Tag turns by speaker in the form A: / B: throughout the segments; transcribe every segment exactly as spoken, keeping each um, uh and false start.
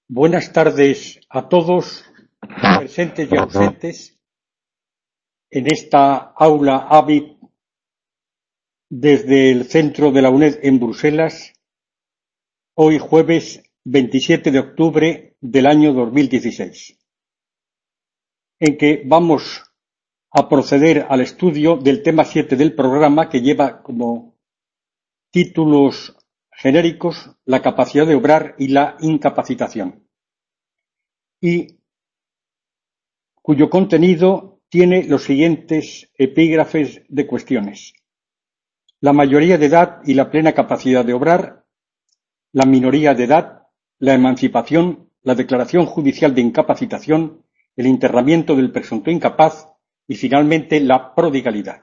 A: Buenas tardes a todos, presentes y ausentes, en esta aula A V I P desde el centro de la UNED en Bruselas, hoy jueves veintisiete de octubre del año dos mil dieciséis, en que vamos a proceder al estudio del tema siete del programa, que lleva como títulos genéricos la capacidad de obrar y la incapacitación, y cuyo contenido tiene los siguientes epígrafes de cuestiones: la mayoría de edad y la plena capacidad de obrar, la minoría de edad, la emancipación, la declaración judicial de incapacitación, el internamiento del presunto incapaz y finalmente la prodigalidad.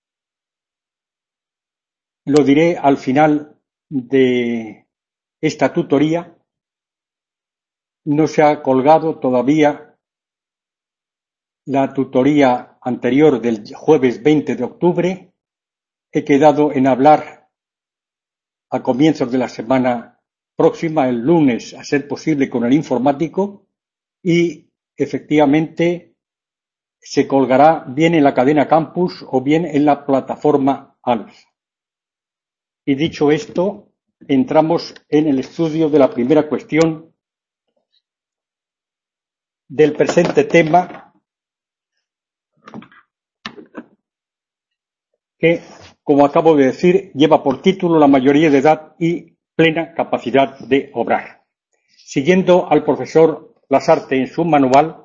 A: Lo diré al final de esta tutoría. No se ha colgado todavía la tutoría anterior del jueves veinte de octubre. He quedado en hablar a comienzos de la semana próxima, el lunes, a ser posible, con el informático, y efectivamente se colgará bien en la cadena Campus o bien en la plataforma Alf. Y dicho esto, entramos en el estudio de la primera cuestión del presente tema, que, como acabo de decir, lleva por título la mayoría de edad y plena capacidad de obrar. Siguiendo al profesor Lasarte en su manual,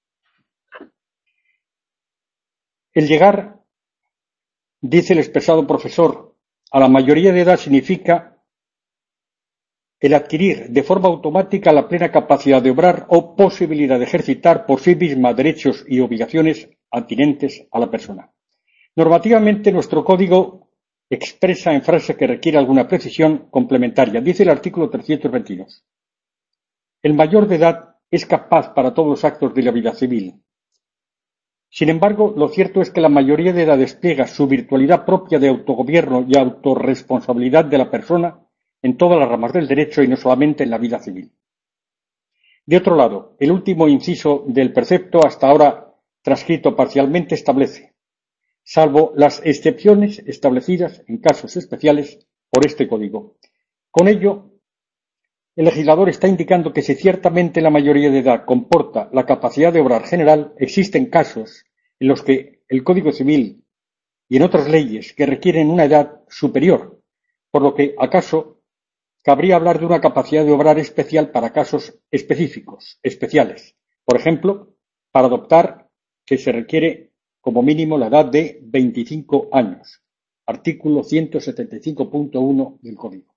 A: el llegar, dice el expresado profesor, a la mayoría de edad significa el adquirir de forma automática la plena capacidad de obrar o posibilidad de ejercitar por sí misma derechos y obligaciones atinentes a la persona. Normativamente, nuestro código expresa en frase que requiere alguna precisión complementaria. Dice el artículo trescientos veintidós. El mayor de edad es capaz para todos los actos de la vida civil. Sin embargo, lo cierto es que la mayoría de edad despliega su virtualidad propia de autogobierno y autorresponsabilidad de la persona en todas las ramas del derecho y no solamente en la vida civil. De otro lado, el último inciso del precepto, hasta ahora transcrito parcialmente, establece: salvo las excepciones establecidas en casos especiales por este código. Con ello, el legislador está indicando que si ciertamente la mayoría de edad comporta la capacidad de obrar general, existen casos en los que el Código Civil y en otras leyes que requieren una edad superior, por lo que acaso cabría hablar de una capacidad de obrar especial para casos específicos, especiales. Por ejemplo, para adoptar, que se requiere como mínimo la edad de veinticinco años. Artículo ciento setenta y cinco punto uno del Código.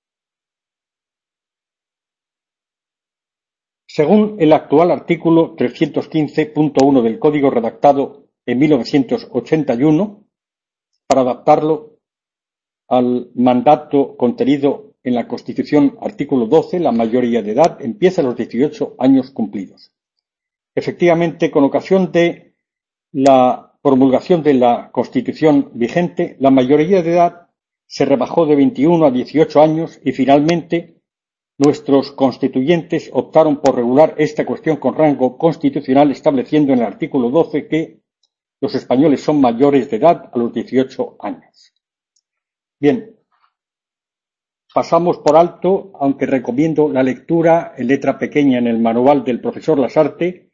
A: Según el actual artículo trescientos quince punto uno del Código, redactado en mil novecientos ochenta y uno, para adaptarlo al mandato contenido en la Constitución, artículo doce, la mayoría de edad empieza a los dieciocho años cumplidos. Efectivamente, con ocasión de la promulgación de la Constitución vigente, la mayoría de edad se rebajó de veintiuno a dieciocho años y finalmente nuestros constituyentes optaron por regular esta cuestión con rango constitucional, estableciendo en el artículo doce que los españoles son mayores de edad a los dieciocho años. Bien, pasamos por alto, aunque recomiendo la lectura en letra pequeña en el manual del profesor Lasarte,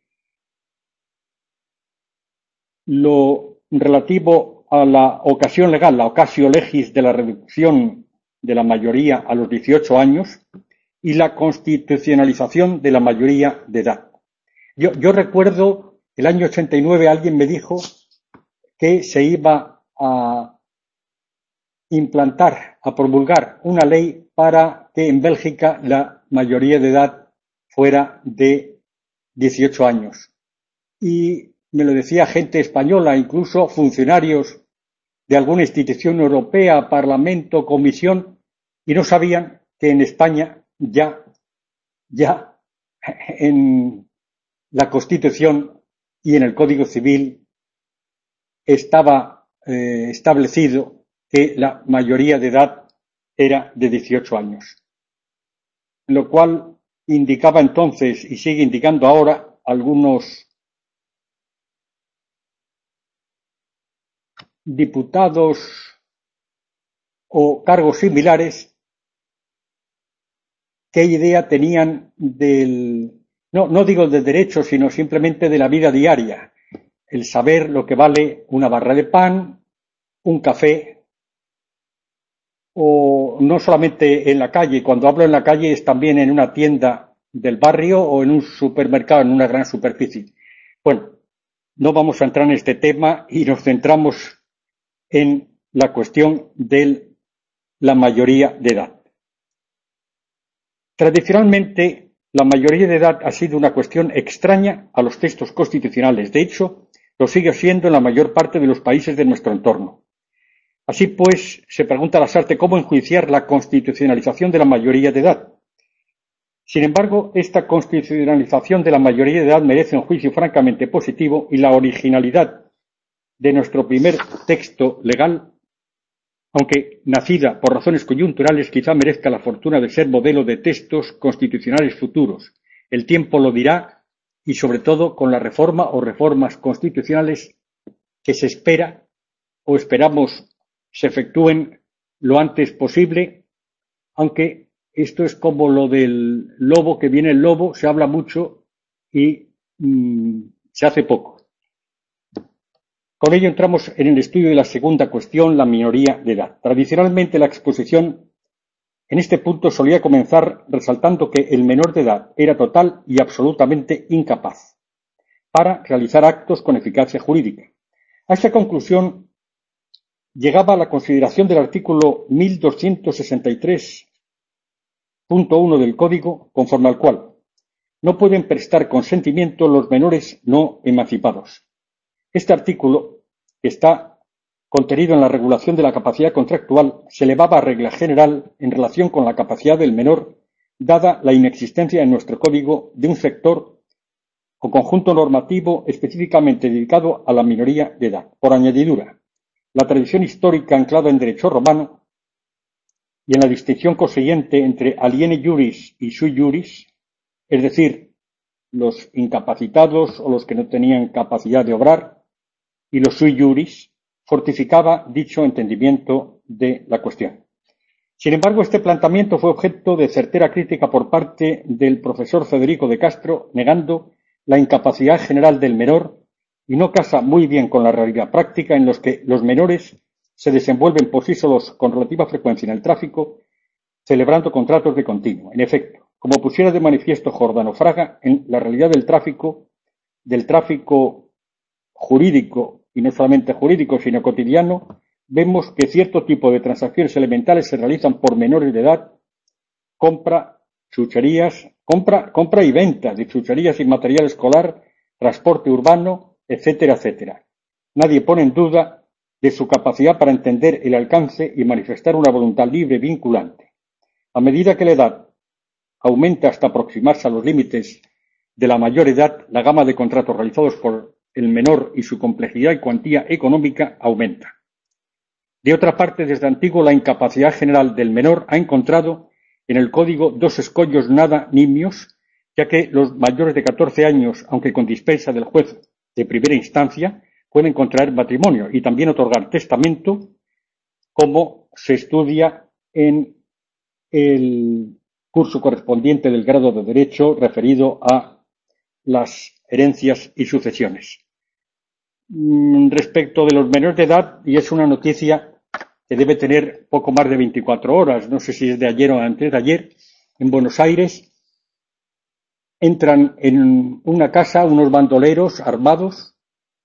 A: lo relativo a la ocasión legal, la ocasio legis de la reducción de la mayoría a los dieciocho años y la constitucionalización de la mayoría de edad. Yo, yo recuerdo el año ochenta y nueve, alguien me dijo que se iba a implantar, a promulgar una ley para que en Bélgica la mayoría de edad fuera de dieciocho años. Y me lo decía gente española, incluso funcionarios de alguna institución europea, parlamento, comisión, y no sabían que en España ya, ya en la Constitución y en el Código Civil estaba eh, establecido que la mayoría de edad era de dieciocho años. Lo cual indicaba entonces y sigue indicando ahora algunos diputados o cargos similares, qué idea tenían del, no, no digo del derecho, sino simplemente de la vida diaria, el saber lo que vale una barra de pan, un café, o no solamente en la calle. Cuando hablo en la calle es también en una tienda del barrio o en un supermercado, en una gran superficie. Bueno, no vamos a entrar en este tema y nos centramos en la cuestión de la mayoría de edad. Tradicionalmente, la mayoría de edad ha sido una cuestión extraña a los textos constitucionales. De hecho, lo sigue siendo en la mayor parte de los países de nuestro entorno. Así pues, se pregunta Lasarte cómo enjuiciar la constitucionalización de la mayoría de edad. Sin embargo, esta constitucionalización de la mayoría de edad merece un juicio francamente positivo y la originalidad de nuestro primer texto legal, aunque nacida por razones coyunturales, quizá merezca la fortuna de ser modelo de textos constitucionales futuros. El tiempo lo dirá, y sobre todo con la reforma o reformas constitucionales que se espera o esperamos se efectúen lo antes posible, aunque esto es como lo del lobo, que viene el lobo, se habla mucho y mmm, se hace poco. Con ello entramos en el estudio de la segunda cuestión, la minoría de edad. Tradicionalmente la exposición en este punto solía comenzar resaltando que el menor de edad era total y absolutamente incapaz para realizar actos con eficacia jurídica. A esta conclusión llegaba la consideración del artículo mil doscientos sesenta y tres punto uno del Código, conforme al cual no pueden prestar consentimiento los menores no emancipados. Este artículo, que está contenido en la regulación de la capacidad contractual, se elevaba a regla general en relación con la capacidad del menor, dada la inexistencia en nuestro Código de un sector o conjunto normativo específicamente dedicado a la minoría de edad. Por añadidura, la tradición histórica anclada en derecho romano y en la distinción consiguiente entre aliene juris y sui juris, es decir, los incapacitados o los que no tenían capacidad de obrar, y los sui juris, fortificaba dicho entendimiento de la cuestión. Sin embargo, este planteamiento fue objeto de certera crítica por parte del profesor Federico de Castro, negando la incapacidad general del menor y no casa muy bien con la realidad práctica en los que los menores se desenvuelven por sí solos con relativa frecuencia en el tráfico, celebrando contratos de continuo. En efecto, como pusiera de manifiesto Jordano Fraga, en la realidad del tráfico, del tráfico jurídico, y no solamente jurídico, sino cotidiano, vemos que cierto tipo de transacciones elementales se realizan por menores de edad, compra, chucherías, compra, compra y venta de chucherías y material escolar, transporte urbano, etcétera, etcétera. Nadie pone en duda de su capacidad para entender el alcance y manifestar una voluntad libre vinculante. A medida que la edad aumenta hasta aproximarse a los límites de la mayor edad, la gama de contratos realizados por el menor y su complejidad y cuantía económica aumenta. De otra parte, desde antiguo la incapacidad general del menor ha encontrado en el Código dos escollos nada nimios, ya que los mayores de catorce años, aunque con dispensa del juez de primera instancia, pueden contraer matrimonio y también otorgar testamento, como se estudia en el curso correspondiente del grado de Derecho referido a las herencias y sucesiones. Respecto de los menores de edad, y es una noticia que debe tener poco más de veinticuatro horas, no sé si es de ayer o antes de ayer, en Buenos Aires entran en una casa unos bandoleros armados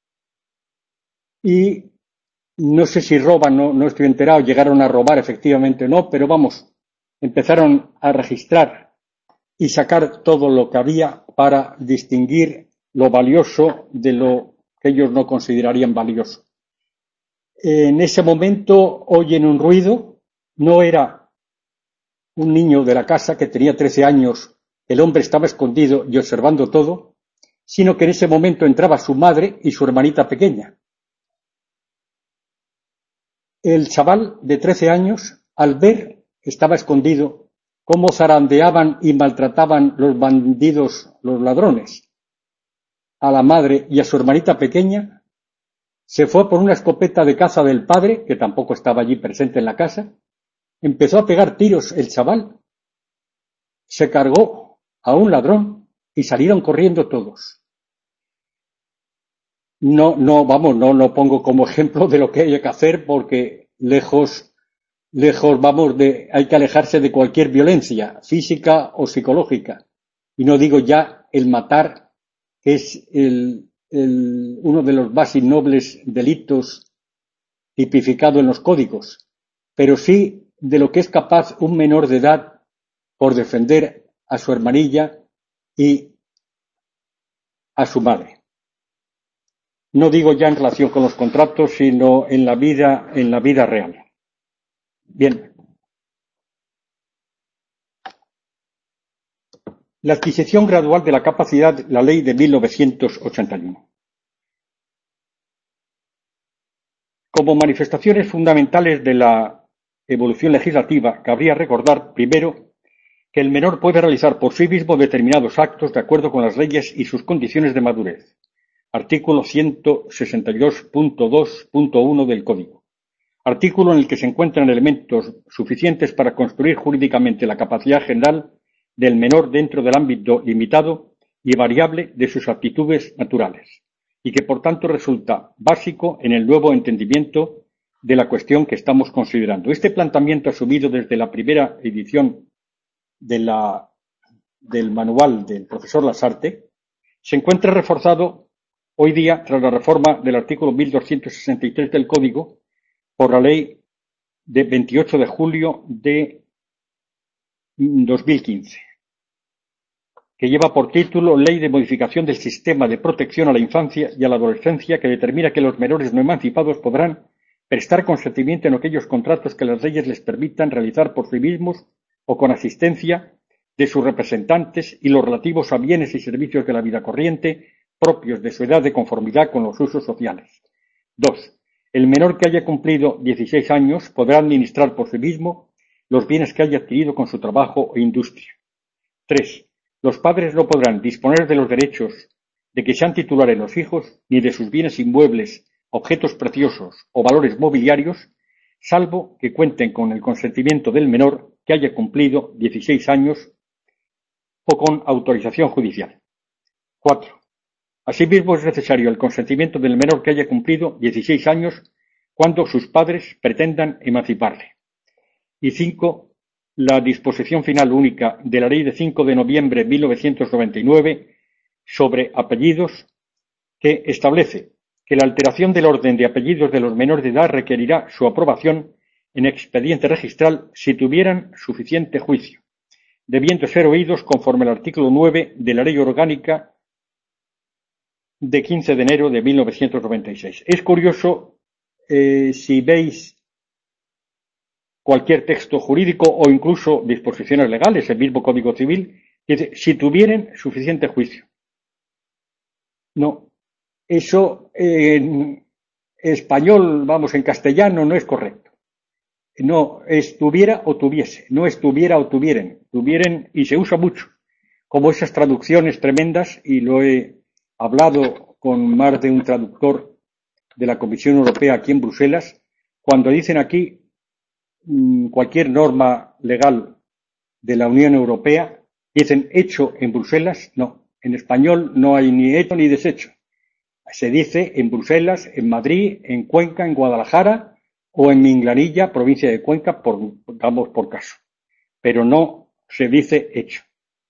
A: y no sé si roban, no, no estoy enterado, llegaron a robar efectivamente o no, pero vamos, empezaron a registrar y sacar todo lo que había para distinguir lo valioso de lo que ellos no considerarían valioso. En ese momento oyen un ruido, no era un niño de la casa que tenía trece años, el hombre estaba escondido y observando todo, sino que en ese momento entraba su madre y su hermanita pequeña. El chaval de trece años, al ver que estaba escondido cómo zarandeaban y maltrataban los bandidos, los ladrones, a la madre y a su hermanita pequeña, se fue por una escopeta de caza del padre, que tampoco estaba allí presente en la casa, empezó a pegar tiros el chaval, se cargó a un ladrón y salieron corriendo todos. No, no, vamos, no lo pongo como ejemplo de lo que hay que hacer porque lejos, lejos, vamos, de, hay que alejarse de cualquier violencia, física o psicológica. Y no digo ya el matar, que es el, el, uno de los más innobles delitos tipificado en los códigos, pero sí de lo que es capaz un menor de edad por defender a su hermanilla y a su madre. No digo ya en relación con los contratos, sino en la vida, en la vida real. Bien. La adquisición gradual de la capacidad, la ley de mil novecientos ochenta y uno. Como manifestaciones fundamentales de la evolución legislativa, cabría recordar, primero, que el menor puede realizar por sí mismo determinados actos de acuerdo con las leyes y sus condiciones de madurez. Artículo ciento sesenta y dos punto dos punto uno del Código. Artículo en el que se encuentran elementos suficientes para construir jurídicamente la capacidad general del menor dentro del ámbito limitado y variable de sus aptitudes naturales, y que por tanto resulta básico en el nuevo entendimiento de la cuestión que estamos considerando. Este planteamiento asumido desde la primera edición de la, del manual del profesor Lasarte se encuentra reforzado hoy día tras la reforma del artículo mil doscientos sesenta y tres del Código por la ley de veintiocho de julio de dos mil quince, que lleva por título Ley de modificación del sistema de protección a la infancia y a la adolescencia, que determina que los menores no emancipados podrán prestar consentimiento en aquellos contratos que las leyes les permitan realizar por sí mismos o con asistencia de sus representantes y los relativos a bienes y servicios de la vida corriente propios de su edad de conformidad con los usos sociales. Dos. El menor que haya cumplido dieciséis años podrá administrar por sí mismo los bienes que haya adquirido con su trabajo e industria. Tres. Los padres no podrán disponer de los derechos de que sean titulares los hijos, ni de sus bienes inmuebles, objetos preciosos o valores mobiliarios, salvo que cuenten con el consentimiento del menor que haya cumplido dieciséis años o con autorización judicial. Cuatro. Asimismo, es necesario el consentimiento del menor que haya cumplido dieciséis años cuando sus padres pretendan emanciparle. Y cinco. La disposición final única de la Ley de cinco de noviembre de mil novecientos noventa y nueve sobre apellidos, que establece que la alteración del orden de apellidos de los menores de edad requerirá su aprobación en expediente registral si tuvieran suficiente juicio, debiendo ser oídos conforme al artículo nueve de la Ley Orgánica de quince de enero de mil novecientos noventa y seis. Es curioso, eh, si veis cualquier texto jurídico o incluso disposiciones legales, el mismo Código Civil, dice, si tuvieran suficiente juicio. No, eso en español, vamos, en castellano no es correcto. No, estuviera o tuviese, no estuviera o tuvieren, tuvieren, y se usa mucho, como esas traducciones tremendas, y lo he hablado con más de un traductor de la Comisión Europea aquí en Bruselas, cuando dicen aquí cualquier norma legal de la Unión Europea, dicen hecho en Bruselas. No, en español no hay ni hecho ni deshecho. Se dice en Bruselas, en Madrid, en Cuenca, en Guadalajara o en Minglanilla, provincia de Cuenca, por, damos por caso. Pero no se dice hecho.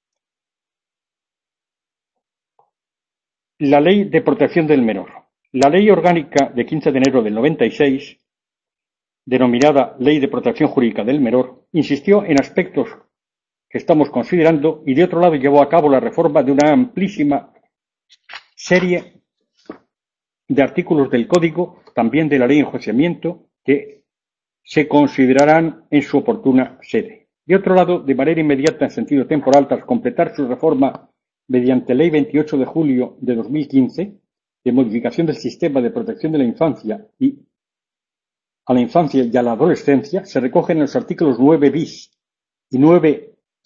A: La Ley de Protección del Menor. La Ley Orgánica de quince de enero del noventa y seis, denominada Ley de Protección Jurídica del Menor, insistió en aspectos que estamos considerando y de otro lado llevó a cabo la reforma de una amplísima serie de artículos del Código, también de la Ley de Enjuiciamiento, que se considerarán en su oportuna sede. De otro lado, de manera inmediata en sentido temporal, tras completar su reforma mediante Ley veintiocho de julio de dos mil quince, de modificación del sistema de protección de la infancia y a la infancia y a la adolescencia, se recogen en los artículos nueve bis y nueve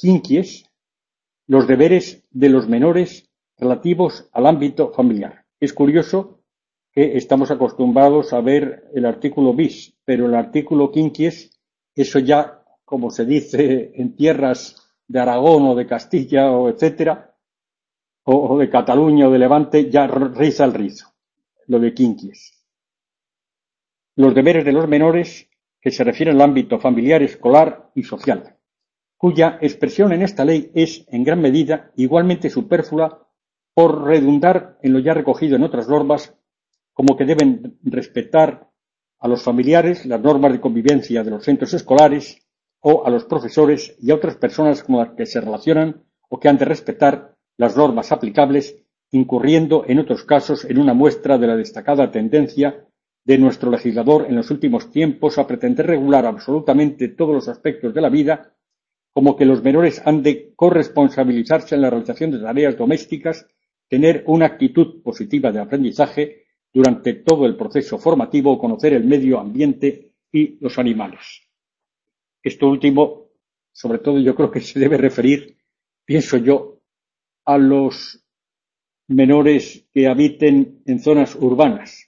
A: quinquies los deberes de los menores relativos al ámbito familiar. Es curioso que estamos acostumbrados a ver el artículo bis, pero el artículo quinquies, eso ya, como se dice en tierras de Aragón o de Castilla o etcétera, o, o de Cataluña o de Levante, ya riza el rizo, lo de quinquies. Los deberes de los menores que se refieren al ámbito familiar, escolar y social, cuya expresión en esta ley es, en gran medida, igualmente superflua por redundar en lo ya recogido en otras normas, como que deben respetar a los familiares las normas de convivencia de los centros escolares o a los profesores y a otras personas con las que se relacionan o que han de respetar las normas aplicables, incurriendo en otros casos en una muestra de la destacada tendencia de nuestro legislador en los últimos tiempos a pretender regular absolutamente todos los aspectos de la vida, como que los menores han de corresponsabilizarse en la realización de tareas domésticas, tener una actitud positiva de aprendizaje durante todo el proceso formativo, conocer el medio ambiente y los animales. Esto último, sobre todo, yo creo que se debe referir, pienso yo, a los menores que habiten en zonas urbanas.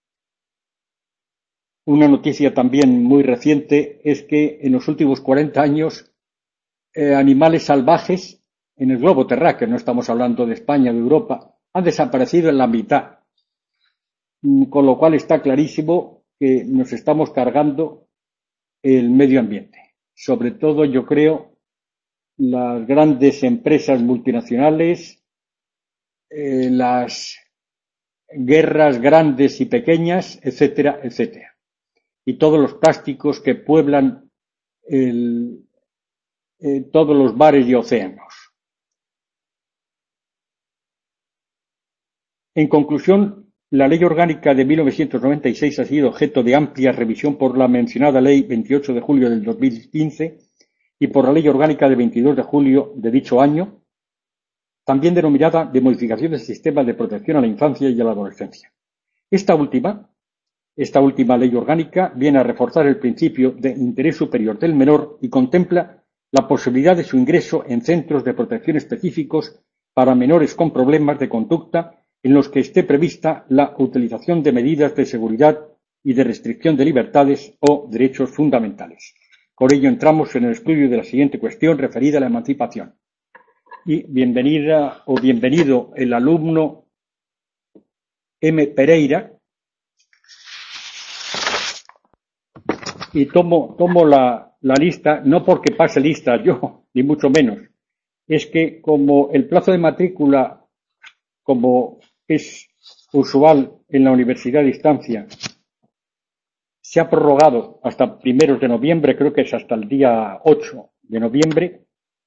A: Una noticia también muy reciente es que en los últimos cuarenta años eh, animales salvajes en el globo terráqueo, no estamos hablando de España, de Europa, han desaparecido en la mitad, con lo cual está clarísimo que nos estamos cargando el medio ambiente. Sobre todo, yo creo, las grandes empresas multinacionales, eh, las guerras grandes y pequeñas, etcétera, etcétera. Y todos los plásticos que pueblan el, eh, todos los mares y océanos. En conclusión, la Ley Orgánica de mil novecientos noventa y seis ha sido objeto de amplia revisión por la mencionada Ley veintiocho de julio del dos mil quince y por la Ley Orgánica de veintidós de julio de dicho año, también denominada de modificación del sistema de protección a la infancia y a la adolescencia. Esta última, esta última Ley Orgánica viene a reforzar el principio de interés superior del menor y contempla la posibilidad de su ingreso en centros de protección específicos para menores con problemas de conducta en los que esté prevista la utilización de medidas de seguridad y de restricción de libertades o derechos fundamentales. Por ello entramos en el estudio de la siguiente cuestión referida a la emancipación. Y bienvenida o bienvenido el alumno M. Pereira. Y tomo, tomo la, la lista, no porque pase lista yo, ni mucho menos. Es que como el plazo de matrícula, como es usual en la universidad a distancia, se ha prorrogado hasta primeros de noviembre, creo que es hasta el día ocho de noviembre,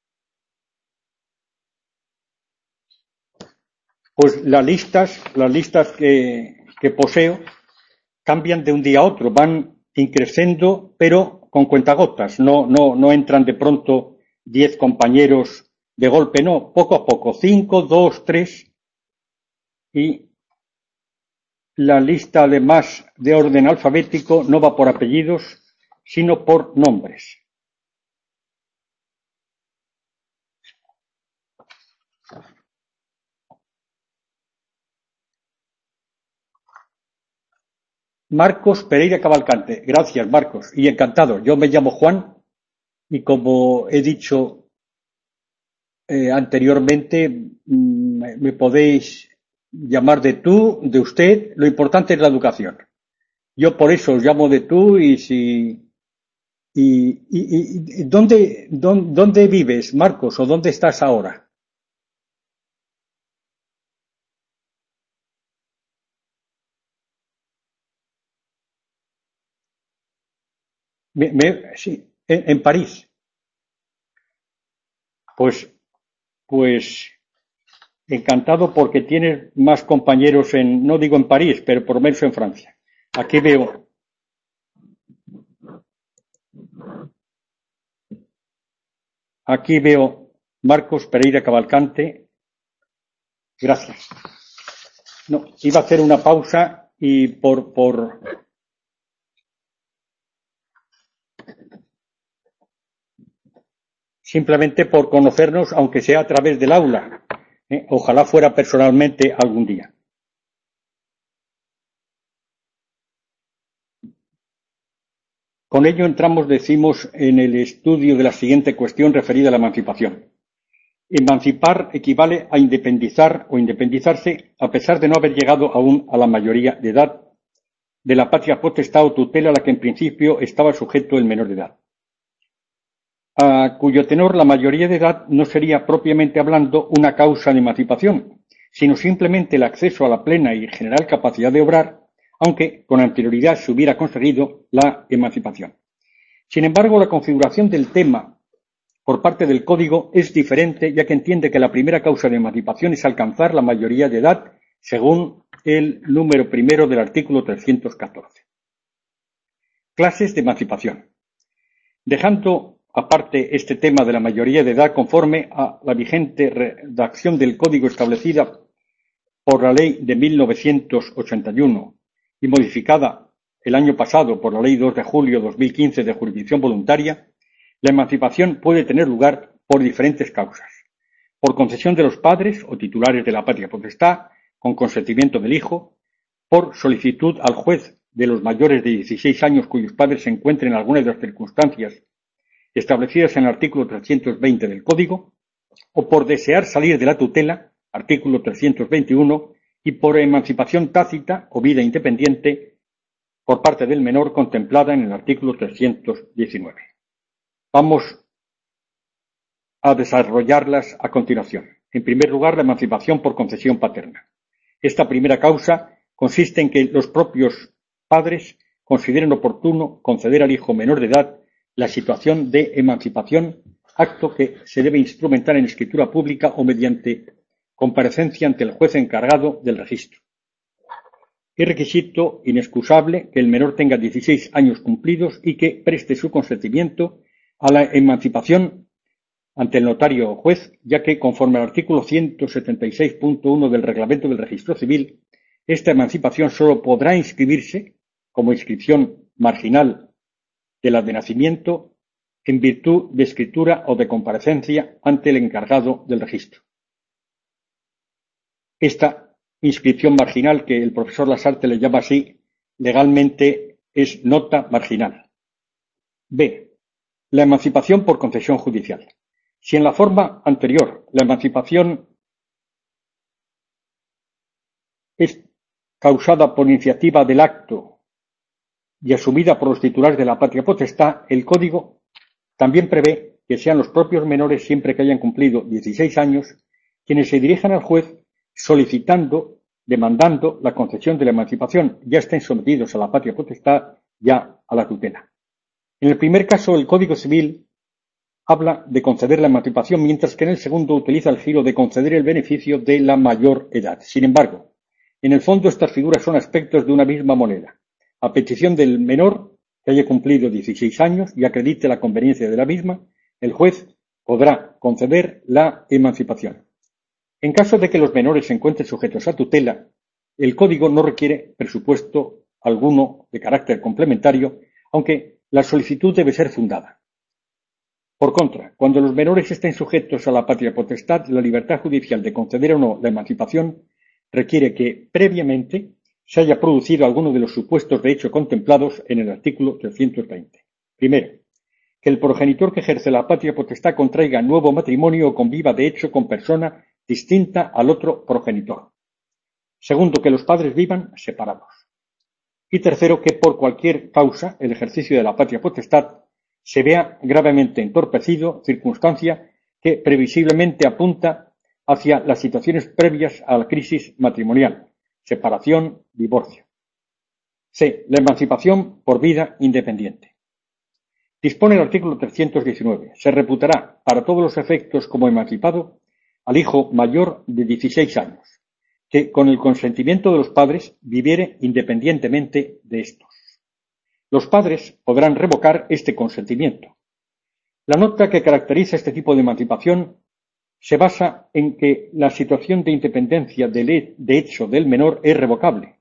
A: pues las listas, las listas que, que poseo cambian de un día a otro, van increciendo, pero con cuentagotas, no, no, no entran de pronto diez compañeros de golpe, no, poco a poco, cinco, dos, tres, y la lista además de orden alfabético no va por apellidos, sino por nombres. Marcos Pereira Cavalcante. Gracias, Marcos. Y encantado. Yo me llamo Juan y como he dicho eh, anteriormente, me, me podéis llamar de tú, de usted. Lo importante es la educación. Yo por eso os llamo de tú y si... ¿Y, y, y dónde, dónde, dónde vives, Marcos, o dónde estás ahora? Me, me, sí, en, en París. Pues, pues encantado porque tienes más compañeros en, no digo en París, pero por lo menos en Francia. Aquí veo, aquí veo Marcos Pereira Cavalcante. Gracias. No, iba a hacer una pausa y por, por, simplemente por conocernos, aunque sea a través del aula. ¿eh? Ojalá fuera personalmente algún día. Con ello entramos, decimos, en el estudio de la siguiente cuestión referida a la emancipación. Emancipar equivale a independizar o independizarse a pesar de no haber llegado aún a la mayoría de edad de la patria potestad o tutela a la que en principio estaba sujeto el menor de edad, a cuyo tenor la mayoría de edad no sería propiamente hablando una causa de emancipación, sino simplemente el acceso a la plena y general capacidad de obrar, aunque con anterioridad se hubiera conseguido la emancipación. Sin embargo, la configuración del tema por parte del Código es diferente, ya que entiende que la primera causa de emancipación es alcanzar la mayoría de edad, según el número primero del artículo trescientos catorce. Clases de emancipación. Dejando aparte este tema de la mayoría de edad conforme a la vigente redacción del Código establecida por la Ley de mil novecientos ochenta y uno y modificada el año pasado por la Ley dos de julio de dos mil quince de jurisdicción voluntaria, la emancipación puede tener lugar por diferentes causas: por concesión de los padres o titulares de la patria potestad, con consentimiento del hijo; por solicitud al juez de los mayores de dieciséis años cuyos padres se encuentren en alguna de las circunstancias establecidas en el artículo trescientos veinte del Código; o por desear salir de la tutela, artículo trescientos veintiuno, y por emancipación tácita o vida independiente por parte del menor contemplada en el artículo trescientos diecinueve. Vamos a desarrollarlas a continuación. En primer lugar, la emancipación por concesión paterna. Esta primera causa consiste en que los propios padres consideren oportuno conceder al hijo menor de edad la situación de emancipación, acto que se debe instrumentar en escritura pública o mediante comparecencia ante el juez encargado del registro. Es requisito inexcusable que el menor tenga dieciséis años cumplidos y que preste su consentimiento a la emancipación ante el notario o juez, ya que, conforme al artículo ciento setenta y seis punto uno del Reglamento del Registro Civil, esta emancipación sólo podrá inscribirse como inscripción marginal de la de nacimiento en virtud de escritura o de comparecencia ante el encargado del registro. Esta inscripción marginal, que el profesor Lasarte le llama así, legalmente es nota marginal. B. La emancipación por concesión judicial. Si en la forma anterior la emancipación es causada por iniciativa del acto y asumida por los titulares de la patria potestad, el Código también prevé que sean los propios menores, siempre que hayan cumplido dieciséis años, quienes se dirijan al juez solicitando, demandando la concesión de la emancipación, ya estén sometidos a la patria potestad, ya a la tutela. En el primer caso, el Código Civil habla de conceder la emancipación, mientras que en el segundo utiliza el giro de conceder el beneficio de la mayor edad. Sin embargo, en el fondo estas figuras son aspectos de una misma moneda. A petición del menor que haya cumplido dieciséis años y acredite la conveniencia de la misma, el juez podrá conceder la emancipación. En caso de que los menores se encuentren sujetos a tutela, el Código no requiere presupuesto alguno de carácter complementario, aunque la solicitud debe ser fundada. Por contra, cuando los menores estén sujetos a la patria potestad, la libertad judicial de conceder o no la emancipación requiere que, previamente, se haya producido alguno de los supuestos de hecho contemplados en el artículo trescientos veinte. Primero, que el progenitor que ejerce la patria potestad contraiga nuevo matrimonio o conviva de hecho con persona distinta al otro progenitor. Segundo, que los padres vivan separados. Y tercero, que por cualquier causa el ejercicio de la patria potestad se vea gravemente entorpecido, circunstancia que previsiblemente apunta hacia las situaciones previas a la crisis matrimonial, separación, divorcio. C. La emancipación por vida independiente. Dispone el artículo trescientos diecinueve. Se reputará para todos los efectos como emancipado al hijo mayor de dieciséis años, que con el consentimiento de los padres viviere independientemente de estos. Los padres podrán revocar este consentimiento. La nota que caracteriza este tipo de emancipación se basa en que la situación de independencia de hecho del menor es revocable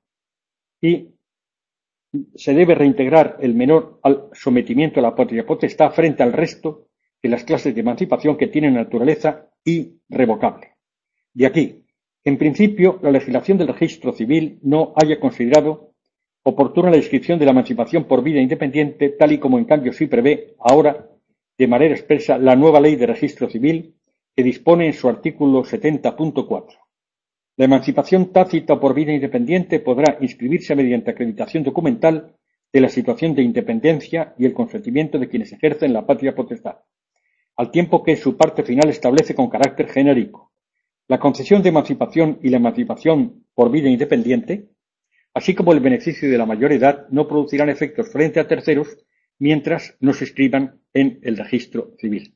A: y se debe reintegrar el menor al sometimiento a la patria potestad frente al resto de las clases de emancipación que tienen naturaleza irrevocable. De aquí, en principio, la legislación del registro civil no haya considerado oportuna la inscripción de la emancipación por vida independiente, tal y como en cambio sí prevé ahora de manera expresa la nueva Ley de Registro Civil, que dispone en su artículo setenta punto cuatro. La emancipación tácita por vida independiente podrá inscribirse mediante acreditación documental de la situación de independencia y el consentimiento de quienes ejercen la patria potestad, al tiempo que su parte final establece con carácter genérico la concesión de emancipación y la emancipación por vida independiente, así como el beneficio de la mayor edad, no producirán efectos frente a terceros mientras no se inscriban en el registro civil.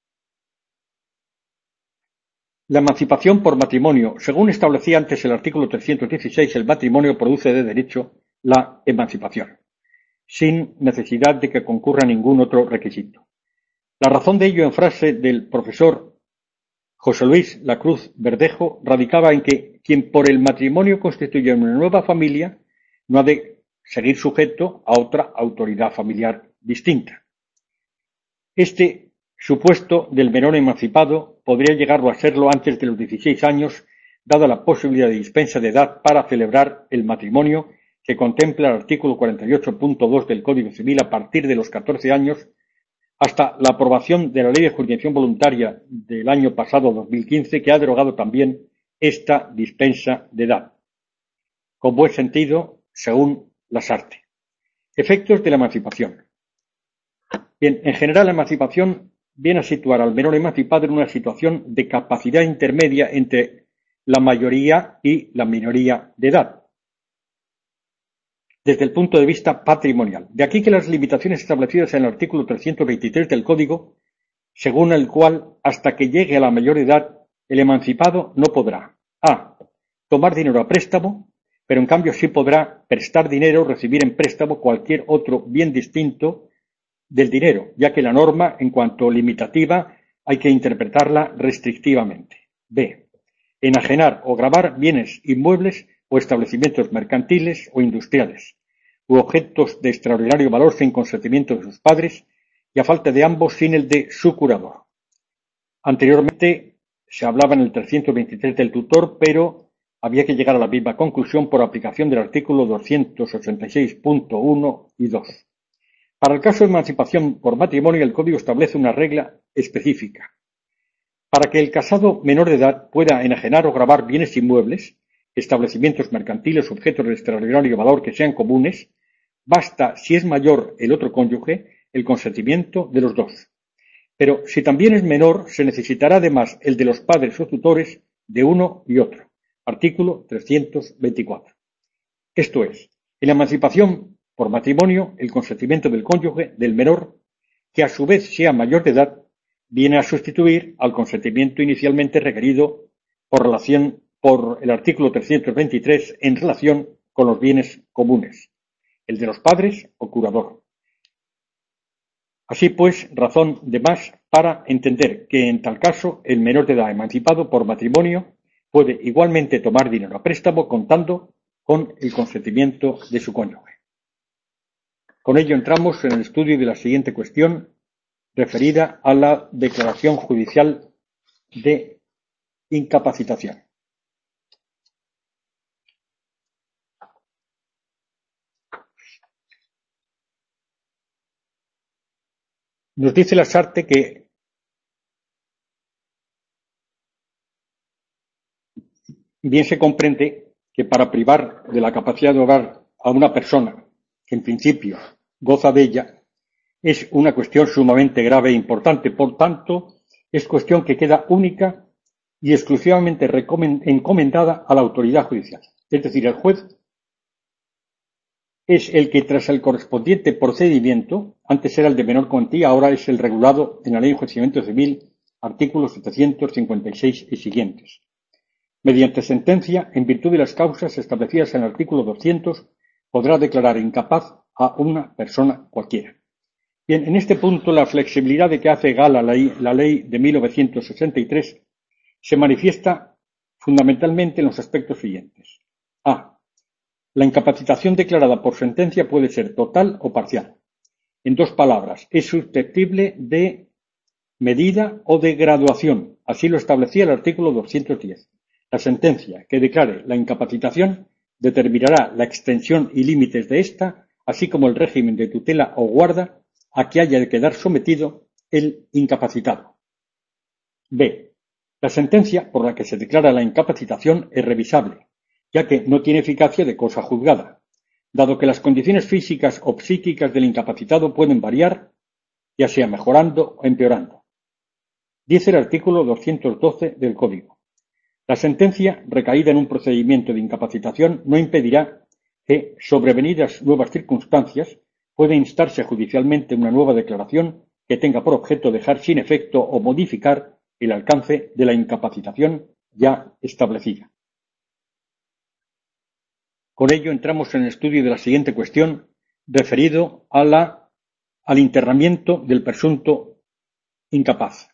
A: La emancipación por matrimonio. Según establecía antes el artículo trescientos dieciséis, el matrimonio produce de derecho la emancipación, sin necesidad de que concurra ningún otro requisito. La razón de ello, en frase del profesor José Luis Lacruz Verdejo, radicaba en que quien por el matrimonio constituye una nueva familia no ha de seguir sujeto a otra autoridad familiar distinta. Este supuesto del menor emancipado podría llegarlo a serlo antes de los dieciséis años, dada la posibilidad de dispensa de edad para celebrar el matrimonio que contempla el artículo cuarenta y ocho punto dos del Código Civil a partir de los catorce años, hasta la aprobación de la Ley de Jurisdicción Voluntaria del año pasado, dos mil quince, que ha derogado también esta dispensa de edad, con buen sentido, según Lasarte. Efectos de la emancipación. Bien, en general, la emancipación viene a situar al menor emancipado en una situación de capacidad intermedia entre la mayoría y la minoría de edad, desde el punto de vista patrimonial. De aquí que las limitaciones establecidas en el artículo trescientos veintitrés del Código, según el cual, hasta que llegue a la mayor edad, el emancipado no podrá a. tomar dinero a préstamo, pero en cambio sí podrá prestar dinero o recibir en préstamo cualquier otro bien distinto del dinero, ya que la norma, en cuanto limitativa, hay que interpretarla restrictivamente. B. Enajenar o gravar bienes inmuebles o establecimientos mercantiles o industriales, u objetos de extraordinario valor sin consentimiento de sus padres y a falta de ambos sin el de su curador. Anteriormente se hablaba en el trescientos veintitrés del tutor, pero había que llegar a la misma conclusión por aplicación del artículo doscientos ochenta y seis punto uno y dos. Para el caso de emancipación por matrimonio, el Código establece una regla específica. Para que el casado menor de edad pueda enajenar o gravar bienes inmuebles, establecimientos mercantiles, objetos de extraordinario valor que sean comunes, basta, si es mayor el otro cónyuge, el consentimiento de los dos. Pero si también es menor, se necesitará además el de los padres o tutores de uno y otro. Artículo trescientos veinticuatro. Esto es, en la emancipación por matrimonio, el consentimiento del cónyuge del menor, que a su vez sea mayor de edad, viene a sustituir al consentimiento inicialmente requerido por relación por el artículo trescientos veintitrés en relación con los bienes comunes, el de los padres o curador. Así pues, razón de más para entender que en tal caso el menor de edad emancipado por matrimonio puede igualmente tomar dinero a préstamo contando con el consentimiento de su cónyuge. Con ello entramos en el estudio de la siguiente cuestión referida a la declaración judicial de incapacitación. Nos dice Lasarte que bien se comprende que para privar de la capacidad de obrar a una persona que en principio goza de ella es una cuestión sumamente grave e importante. Por tanto, es cuestión que queda única y exclusivamente encomendada a la autoridad judicial. Es decir, el juez es el que, tras el correspondiente procedimiento, antes era el de menor cuantía, ahora es el regulado en la Ley de Enjuiciamiento Civil, artículos setecientos cincuenta y seis y siguientes. Mediante sentencia, en virtud de las causas establecidas en el artículo doscientos, podrá declarar incapaz a una persona cualquiera. Bien, en este punto la flexibilidad de que hace gala la ley, la ley de mil novecientos sesenta y tres se manifiesta fundamentalmente en los aspectos siguientes. A. La incapacitación declarada por sentencia puede ser total o parcial. En dos palabras, es susceptible de medida o de graduación. Así lo establecía el artículo doscientos diez. La sentencia que declare la incapacitación determinará la extensión y límites de ésta, así como el régimen de tutela o guarda a que haya de quedar sometido el incapacitado. B. La sentencia por la que se declara la incapacitación es revisable, ya que no tiene eficacia de cosa juzgada, dado que las condiciones físicas o psíquicas del incapacitado pueden variar, ya sea mejorando o empeorando. Dice el artículo doscientos doce del Código. La sentencia, recaída en un procedimiento de incapacitación, no impedirá que, sobrevenidas nuevas circunstancias, pueda instarse judicialmente una nueva declaración que tenga por objeto dejar sin efecto o modificar el alcance de la incapacitación ya establecida. Con ello entramos en el estudio de la siguiente cuestión, referido a la, al internamiento del presunto incapaz.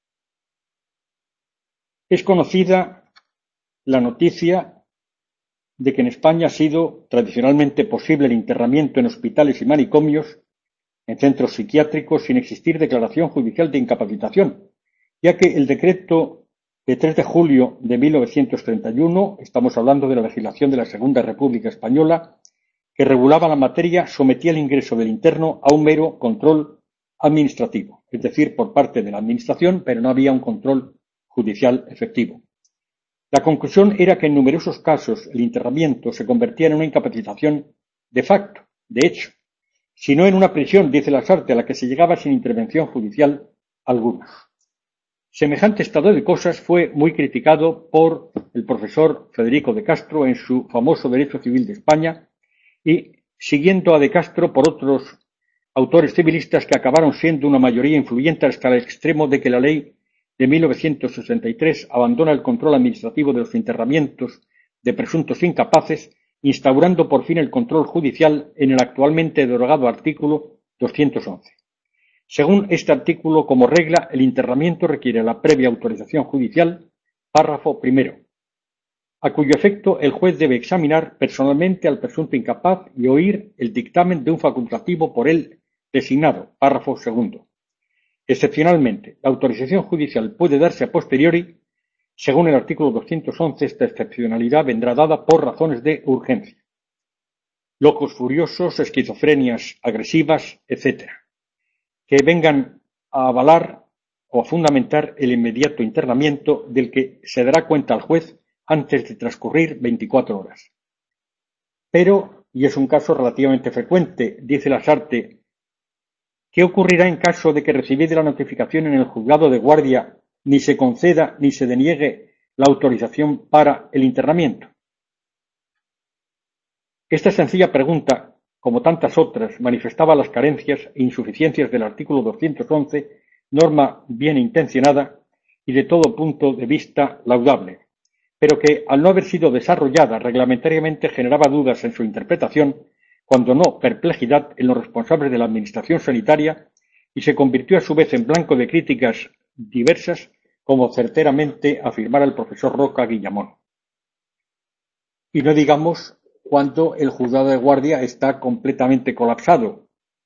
A: Es conocida la noticia de que en España ha sido tradicionalmente posible el internamiento en hospitales y manicomios, en centros psiquiátricos, sin existir declaración judicial de incapacitación, ya que el decreto de tres de julio de mil novecientos treinta y uno, estamos hablando de la legislación de la Segunda República Española, que regulaba la materia, sometía el ingreso del interno a un mero control administrativo, es decir, por parte de la Administración, pero no había un control judicial efectivo. La conclusión era que en numerosos casos el internamiento se convertía en una incapacitación de facto, de hecho, sino en una prisión, dice Lasarte, a la que se llegaba sin intervención judicial alguna. Semejante estado de cosas fue muy criticado por el profesor Federico de Castro en su famoso Derecho Civil de España y, siguiendo a de Castro, por otros autores civilistas que acabaron siendo una mayoría influyente hasta el extremo de que la ley de mil novecientos sesenta y tres abandona el control administrativo de los internamientos de presuntos incapaces, instaurando por fin el control judicial en el actualmente derogado artículo doscientos once. Según este artículo, como regla, el internamiento requiere la previa autorización judicial, párrafo primero, a cuyo efecto el juez debe examinar personalmente al presunto incapaz y oír el dictamen de un facultativo por él designado, párrafo segundo. Excepcionalmente, la autorización judicial puede darse a posteriori. Según el artículo doscientos once, esta excepcionalidad vendrá dada por razones de urgencia. Locos furiosos, esquizofrenias agresivas, etcétera, que vengan a avalar o a fundamentar el inmediato internamiento del que se dará cuenta al juez antes de transcurrir veinticuatro horas. Pero, y es un caso relativamente frecuente, dice Lasarte, ¿qué ocurrirá en caso de que recibida la notificación en el juzgado de guardia ni se conceda ni se deniegue la autorización para el internamiento? Esta sencilla pregunta, como tantas otras, manifestaba las carencias e insuficiencias del artículo doscientos once, norma bien intencionada y de todo punto de vista laudable, pero que, al no haber sido desarrollada reglamentariamente, generaba dudas en su interpretación, cuando no perplejidad en los responsables de la administración sanitaria, y se convirtió a su vez en blanco de críticas diversas, como certeramente afirmara el profesor Roca Guillamón. Y no digamos cuando el juzgado de guardia está completamente colapsado.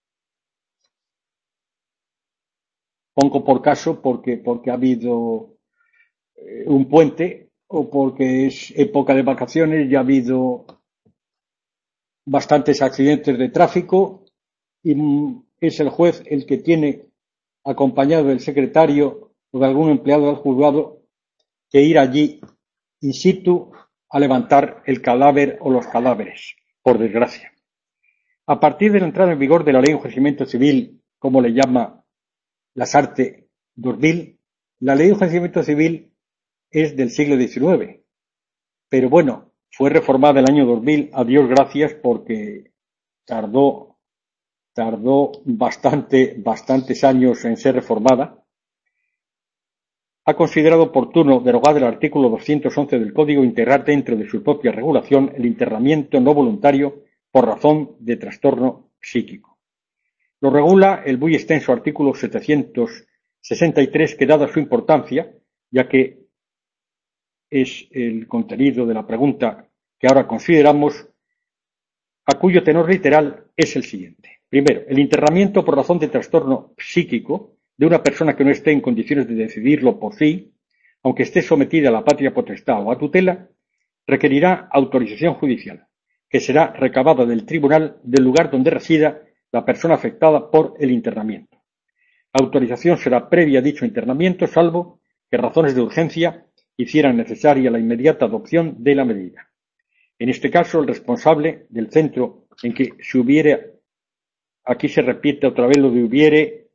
A: Pongo por caso porque, porque ha habido eh, un puente o porque es época de vacaciones y ha habido bastantes accidentes de tráfico y es el juez el que tiene, acompañado del secretario o de algún empleado del juzgado, que ir allí in situ a levantar el cadáver o los cadáveres, por desgracia. A partir de la entrada en vigor de la Ley de Enjuiciamiento Civil, como le llama Lasarte, dos mil, la Ley de Enjuiciamiento Civil es del siglo diecinueve, pero bueno, fue reformada el año dos mil, a Dios gracias, porque tardó, tardó bastante, bastantes años en ser reformada. Ha considerado oportuno derogar el artículo doscientos once del Código e integrar dentro de su propia regulación el internamiento no voluntario por razón de trastorno psíquico. Lo regula el muy extenso artículo setecientos sesenta y tres, que, dada su importancia, ya que es el contenido de la pregunta que ahora consideramos, a cuyo tenor literal es el siguiente. Primero, el internamiento por razón de trastorno psíquico de una persona que no esté en condiciones de decidirlo por sí, aunque esté sometida a la patria potestad o a tutela, requerirá autorización judicial, que será recabada del tribunal del lugar donde resida la persona afectada por el internamiento. La autorización será previa a dicho internamiento, salvo que razones de urgencia hicieran necesaria la inmediata adopción de la medida. En este caso, el responsable del centro en que se hubiere, aquí se repite otra vez lo de hubiere,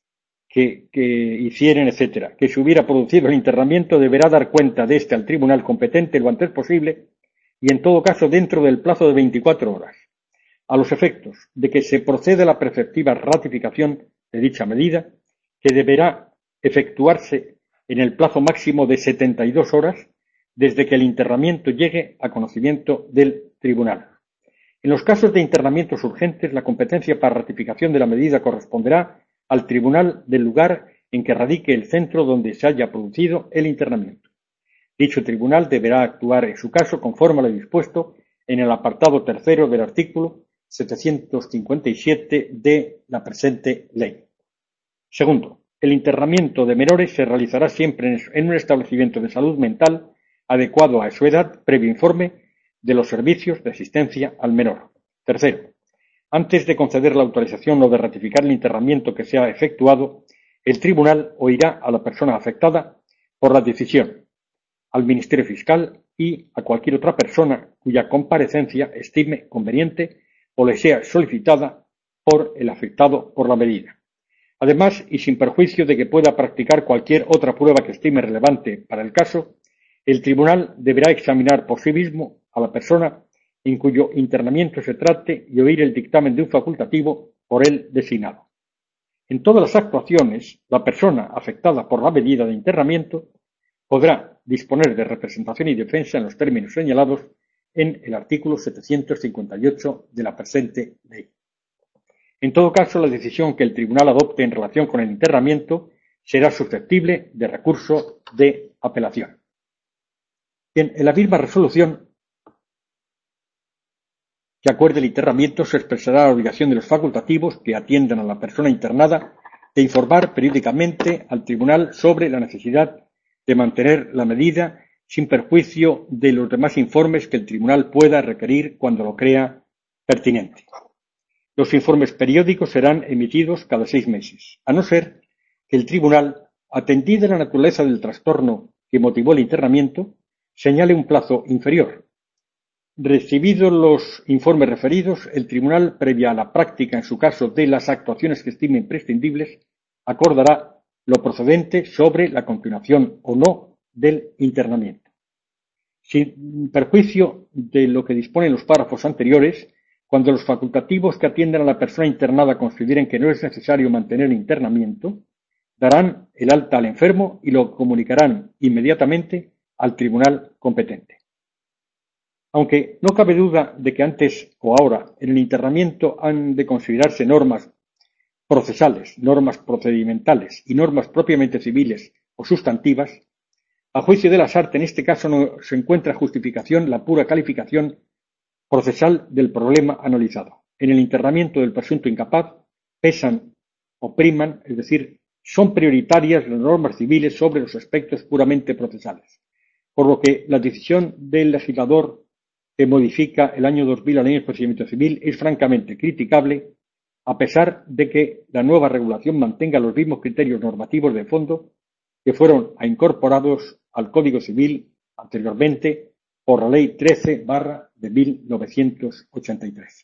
A: que, que hicieren, etcétera, que se hubiera producido el internamiento, deberá dar cuenta de este al tribunal competente lo antes posible y en todo caso dentro del plazo de veinticuatro horas, a los efectos de que se proceda a la preceptiva ratificación de dicha medida, que deberá efectuarse en el plazo máximo de setenta y dos horas desde que el internamiento llegue a conocimiento del tribunal. En los casos de internamientos urgentes, la competencia para ratificación de la medida corresponderá al tribunal del lugar en que radique el centro donde se haya producido el internamiento. Dicho tribunal deberá actuar en su caso conforme a lo dispuesto en el apartado tercero del artículo setecientos cincuenta y siete de la presente ley. Segundo, el internamiento de menores se realizará siempre en un establecimiento de salud mental adecuado a su edad, previo informe de los servicios de asistencia al menor. Tercero, antes de conceder la autorización o de ratificar el internamiento que se ha efectuado, el tribunal oirá a la persona afectada por la decisión, al Ministerio Fiscal y a cualquier otra persona cuya comparecencia estime conveniente o le sea solicitada por el afectado por la medida. Además, y sin perjuicio de que pueda practicar cualquier otra prueba que estime relevante para el caso, el tribunal deberá examinar por sí mismo a la persona en cuyo internamiento se trate y oír el dictamen de un facultativo por él designado. En todas las actuaciones, la persona afectada por la medida de internamiento podrá disponer de representación y defensa en los términos señalados en el artículo setecientos cincuenta y ocho de la presente ley. En todo caso, la decisión que el tribunal adopte en relación con el internamiento será susceptible de recurso de apelación. Bien, en la misma resolución que acuerde el internamiento se expresará la obligación de los facultativos que atiendan a la persona internada de informar periódicamente al tribunal sobre la necesidad de mantener la medida sin perjuicio de los demás informes que el tribunal pueda requerir cuando lo crea pertinente. Los informes periódicos serán emitidos cada seis meses, a no ser que el tribunal, atendida la naturaleza del trastorno que motivó el internamiento, señale un plazo inferior. Recibidos los informes referidos, el tribunal, previa a la práctica en su caso de las actuaciones que estime imprescindibles, acordará lo procedente sobre la continuación o no del internamiento. Sin perjuicio de lo que disponen los párrafos anteriores, cuando los facultativos que atienden a la persona internada consideren que no es necesario mantener el internamiento, darán el alta al enfermo y lo comunicarán inmediatamente al tribunal competente. Aunque no cabe duda de que antes o ahora en el internamiento han de considerarse normas procesales, normas procedimentales y normas propiamente civiles o sustantivas, a juicio de las artes en este caso no se encuentra justificación la pura calificación procesal del problema analizado. En el internamiento del presunto incapaz pesan o priman, es decir, son prioritarias las normas civiles sobre los aspectos puramente procesales, por lo que la decisión del legislador que modifica el año dos mil la ley de procedimiento civil es francamente criticable, a pesar de que la nueva regulación mantenga los mismos criterios normativos de fondo que fueron incorporados al Código Civil anteriormente por la Ley trece barra de mil novecientos ochenta y tres.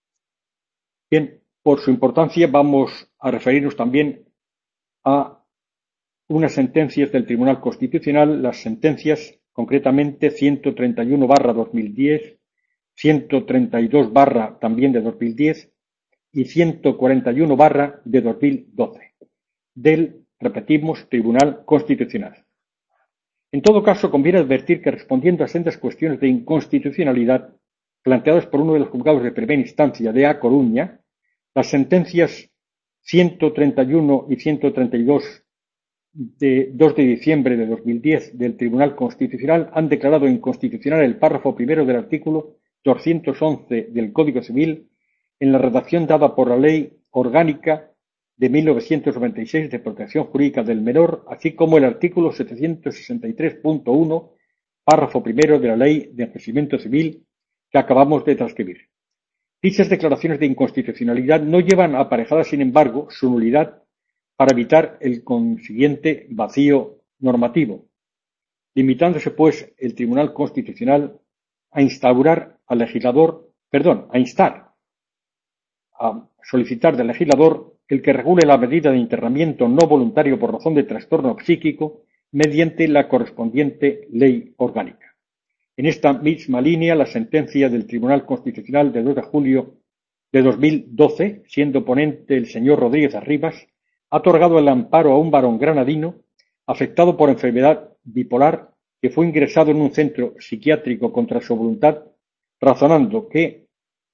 A: Bien, por su importancia vamos a referirnos también a unas sentencias del Tribunal Constitucional, las sentencias concretamente ciento treinta y uno barra dos mil diez, ciento treinta y dos barra también de dos mil diez y ciento cuarenta y uno barra de dos mil doce del, repetimos, Tribunal Constitucional. En todo caso, conviene advertir que respondiendo a sendas cuestiones de inconstitucionalidad planteadas por uno de los juzgados de primera instancia de A Coruña, las sentencias ciento treinta y uno y ciento treinta y dos de dos de diciembre de dos mil diez del Tribunal Constitucional han declarado inconstitucional el párrafo primero del artículo doscientos once del Código Civil en la redacción dada por la Ley Orgánica de mil novecientos noventa y seis de protección jurídica del menor, así como el artículo setecientos sesenta y tres punto uno, párrafo primero de la Ley de Enjuiciamiento Civil que acabamos de transcribir. Dichas declaraciones de inconstitucionalidad no llevan aparejada, sin embargo, su nulidad para evitar el consiguiente vacío normativo, limitándose, pues, el Tribunal Constitucional a instaurar al legislador, perdón, a instar, a solicitar del legislador el que regule la medida de internamiento no voluntario por razón de trastorno psíquico mediante la correspondiente ley orgánica. En esta misma línea, la sentencia del Tribunal Constitucional de dos de julio de dos mil doce, siendo ponente el señor Rodríguez Arribas, ha otorgado el amparo a un varón granadino afectado por enfermedad bipolar que fue ingresado en un centro psiquiátrico contra su voluntad, razonando que,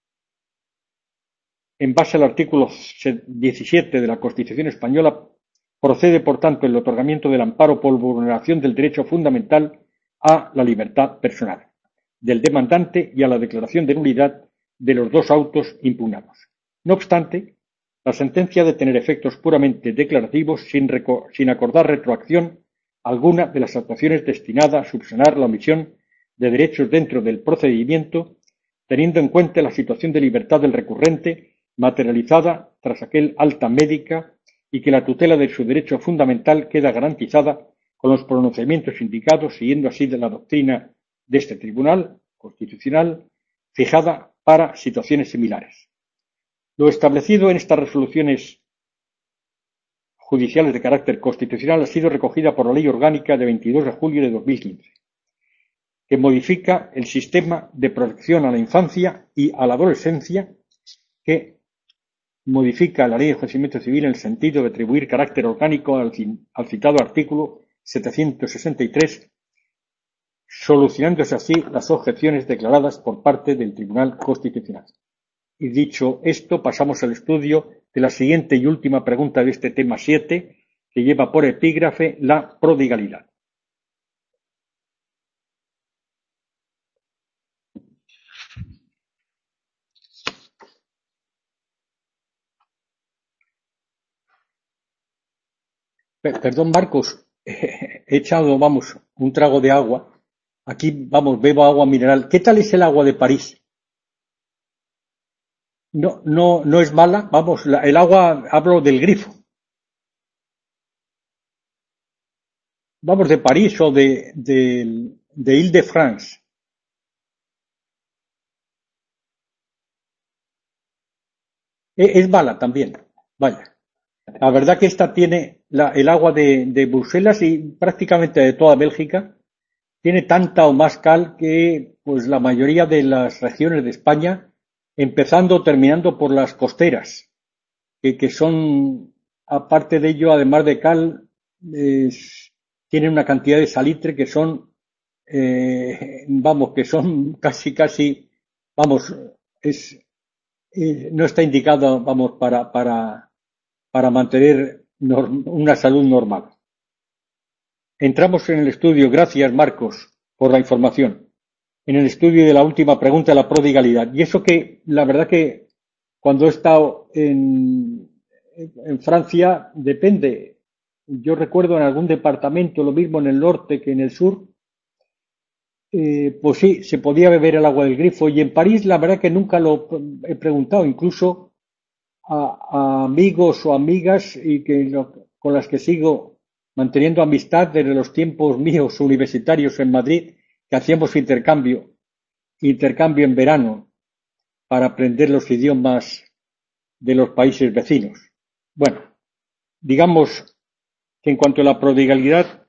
A: en base al artículo diecisiete de la Constitución española, procede, por tanto, el otorgamiento del amparo por vulneración del derecho fundamental a la libertad personal del demandante y a la declaración de nulidad de los dos autos impugnados. No obstante, la sentencia ha de tener efectos puramente declarativos sin, sin acordar retroacción alguna de las actuaciones destinadas a subsanar la omisión de derechos dentro del procedimiento, teniendo en cuenta la situación de libertad del recurrente materializada tras aquel alta médica y que la tutela de su derecho fundamental queda garantizada con los pronunciamientos indicados, siguiendo así de la doctrina de este Tribunal Constitucional fijada para situaciones similares. Lo establecido en estas resoluciones judiciales de carácter constitucional ha sido recogida por la Ley Orgánica de veintidós de julio de dos mil quince, que modifica el sistema de protección a la infancia y a la adolescencia, que modifica la Ley de Enjuiciamiento Civil en el sentido de atribuir carácter orgánico al, al citado artículo setecientos sesenta y tres, solucionándose así las objeciones declaradas por parte del Tribunal Constitucional. Y dicho esto, pasamos al estudio de la siguiente y última pregunta de este tema siete, que lleva por epígrafe la prodigalidad. Perdón, Marcos, he echado, vamos, un trago de agua. Aquí, vamos, bebo agua mineral. ¿Qué tal es el agua de París? No, no, no es mala. Vamos, la, el agua, hablo del grifo. Vamos, de París o de, de, de Île-de-France. Es, es mala también. Vaya. La verdad que esta tiene la, el agua de, de Bruselas y prácticamente de toda Bélgica. Tiene tanta o más cal que pues la mayoría de las regiones de España, empezando o terminando por las costeras, que, que son, aparte de ello, además de cal, es, tienen una cantidad de salitre que son, eh, vamos, que son casi, casi, vamos, es, eh, no está indicado, vamos, para, para, para mantener norm, una salud normal. Entramos en el estudio, gracias Marcos por la información, en el estudio de la última pregunta de la prodigalidad. Y eso que, la verdad que cuando he estado en, en Francia, depende. Yo recuerdo en algún departamento, lo mismo en el norte que en el sur, eh, pues sí, se podía beber el agua del grifo. Y en París, la verdad que nunca lo he preguntado, incluso a, a amigos o amigas y que lo, con las que sigo manteniendo amistad desde los tiempos míos universitarios en Madrid, que hacíamos intercambio, intercambio en verano para aprender los idiomas de los países vecinos. Bueno, digamos que en cuanto a la prodigalidad,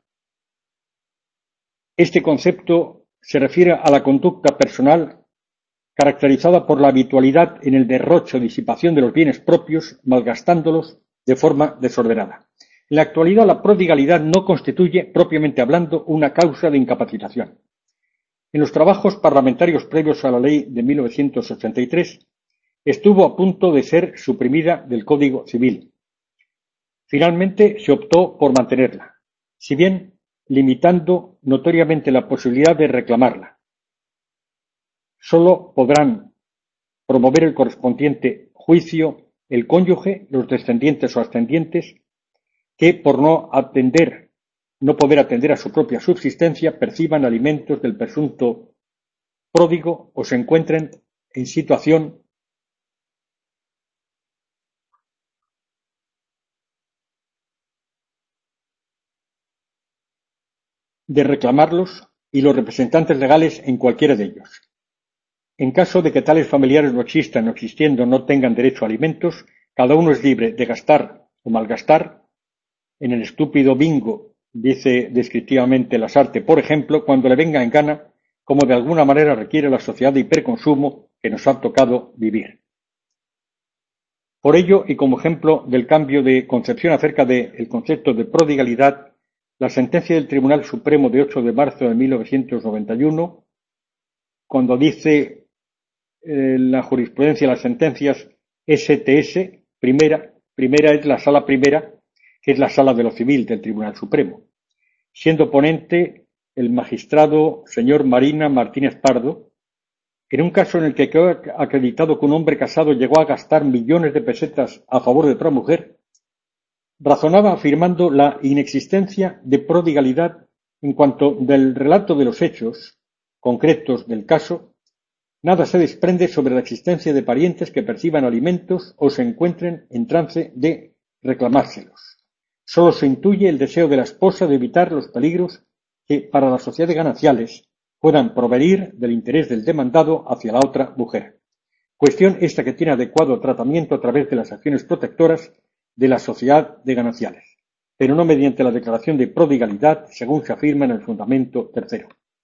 A: este concepto se refiere a la conducta personal caracterizada por la habitualidad en el derroche o disipación de los bienes propios, malgastándolos de forma desordenada. En la actualidad, la prodigalidad no constituye, propiamente hablando, una causa de incapacitación. En los trabajos parlamentarios previos a la ley de mil novecientos ochenta y tres, estuvo a punto de ser suprimida del Código Civil. Finalmente, se optó por mantenerla, si bien limitando notoriamente la posibilidad de reclamarla. Solo podrán promover el correspondiente juicio el cónyuge, los descendientes o ascendientes, que por no atender, no poder atender a su propia subsistencia, perciban alimentos del presunto pródigo o se encuentren en situación de reclamarlos y los representantes legales en cualquiera de ellos. En caso de que tales familiares no existan o existiendo no tengan derecho a alimentos, cada uno es libre de gastar o malgastar en el estúpido bingo, dice descriptivamente Lasarte, por ejemplo, cuando le venga en gana, como de alguna manera requiere la sociedad de hiperconsumo que nos ha tocado vivir. Por ello, y como ejemplo del cambio de concepción acerca del concepto de prodigalidad, la sentencia del Tribunal Supremo de ocho de marzo de mil novecientos noventa y uno, cuando dice eh, la jurisprudencia, las sentencias S T S, primera, primera es la sala primera, que es la sala de lo civil del Tribunal Supremo, siendo ponente el magistrado señor Marina Martínez Pardo, en un caso en el que quedó acreditado que un hombre casado llegó a gastar millones de pesetas a favor de otra mujer, razonaba afirmando la inexistencia de prodigalidad en cuanto del relato de los hechos concretos del caso, nada se desprende sobre la existencia de parientes que perciban alimentos o se encuentren en trance de reclamárselos. Sólo se intuye el deseo de la esposa de evitar los peligros que, para las sociedades gananciales, puedan provenir del interés del demandado hacia la otra mujer. Cuestión esta que tiene adecuado tratamiento a través de las acciones protectoras de la sociedad de gananciales, pero no mediante la declaración de prodigalidad, según se afirma en el fundamento tercero.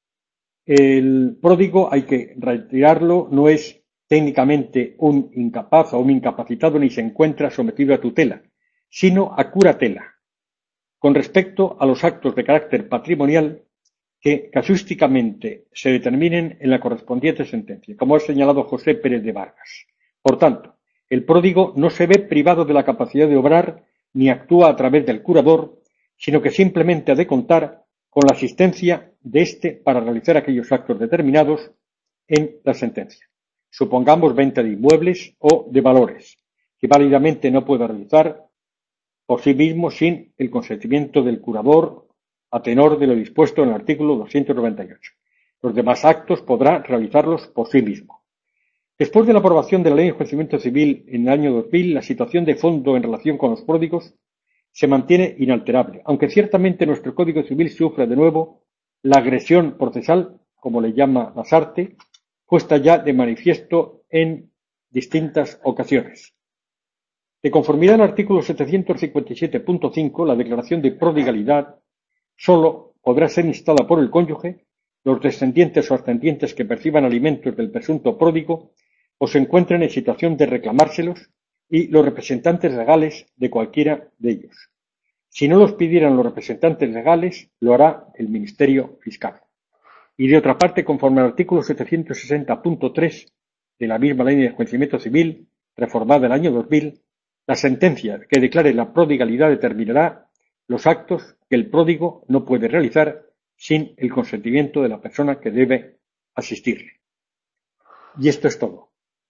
A: El pródigo, hay que retirarlo, no es técnicamente un incapaz o un incapacitado ni se encuentra sometido a tutela, sino a curatela, con respecto a los actos de carácter patrimonial que casuísticamente se determinen en la correspondiente sentencia, como ha señalado José Pérez de Vargas. Por tanto, el pródigo no se ve privado de la capacidad de obrar ni actúa a través del curador, sino que simplemente ha de contar con la asistencia de éste para realizar aquellos actos determinados en la sentencia. Supongamos venta de inmuebles o de valores, que válidamente no puede realizar por sí mismo sin el consentimiento del curador a tenor de lo dispuesto en el artículo doscientos noventa y ocho. Los demás actos podrá realizarlos por sí mismo. Después de la aprobación de la Ley de Enjuiciamiento Civil en el año dos mil, la situación de fondo en relación con los pródigos se mantiene inalterable, aunque ciertamente nuestro Código Civil sufre de nuevo la agresión procesal, como le llama Lasarte, puesta ya de manifiesto en distintas ocasiones. De conformidad al artículo setecientos cincuenta y siete punto cinco, la declaración de prodigalidad sólo podrá ser instada por el cónyuge, los descendientes o ascendientes que perciban alimentos del presunto pródigo o se encuentren en situación de reclamárselos y los representantes legales de cualquiera de ellos. Si no los pidieran los representantes legales, lo hará el Ministerio Fiscal. Y de otra parte, conforme al artículo setecientos sesenta punto tres de la misma Ley de Enjuiciamiento Civil, reformada en el año dos mil, la sentencia que declare la prodigalidad determinará los actos que el pródigo no puede realizar sin el consentimiento de la persona que debe asistirle. Y esto es todo.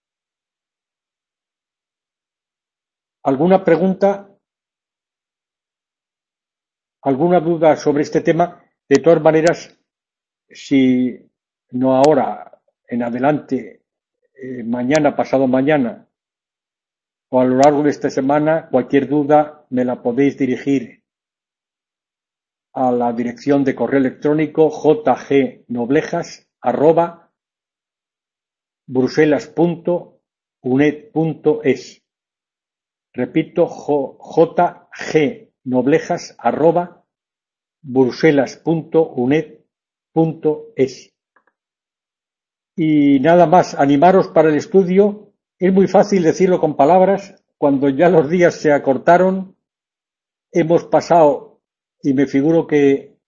A: ¿Alguna pregunta? ¿Alguna duda sobre este tema? De todas maneras, si no ahora, en adelante, eh, mañana, pasado mañana, o a lo largo de esta semana, cualquier duda me la podéis dirigir a la dirección de correo electrónico jgnoblejas arroba bruselas punto unet punto es. Repito, jgnoblejas arroba bruselas punto unet punto es. Y nada más, animaros para el estudio. Es muy fácil decirlo con palabras. Cuando ya los días se acortaron, hemos pasado, y me figuro que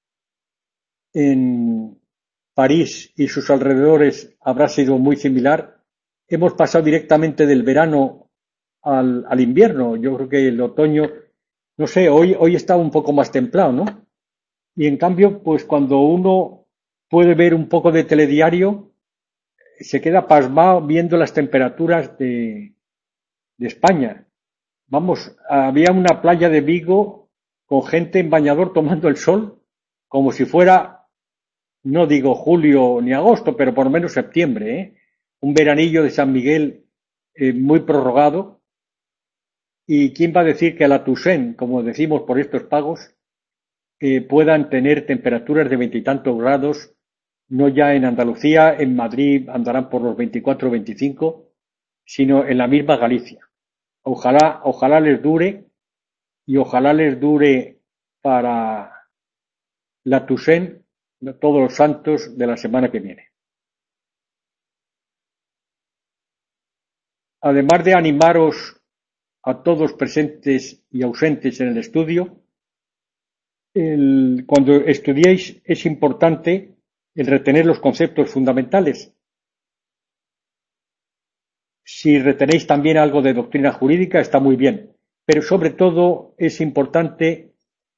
A: en París y sus alrededores habrá sido muy similar, hemos pasado directamente del verano al, al invierno. Yo creo que el otoño, no sé, hoy, hoy está un poco más templado, ¿no? Y en cambio, pues cuando uno puede ver un poco de telediario, se queda pasmado viendo las temperaturas de, de España. vamos, había una playa de Vigo con gente en bañador tomando el sol, como si fuera, no digo julio ni agosto, pero por lo menos septiembre, ¿eh? Un veranillo de San Miguel eh, muy prorrogado. ¿Y quién va a decir que la Toussaint, como decimos por estos pagos, eh, puedan tener temperaturas de veintitantos grados, no ya en Andalucía, en Madrid andarán por los veinticuatro o veinticinco, sino en la misma Galicia? Ojalá, ojalá les dure y ojalá les dure para la Toussaint todos los santos de la semana que viene. Además de animaros a todos presentes y ausentes en el estudio, el, cuando estudiéis es importante el retener los conceptos fundamentales. Si retenéis también algo de doctrina jurídica, está muy bien, pero sobre todo es importante,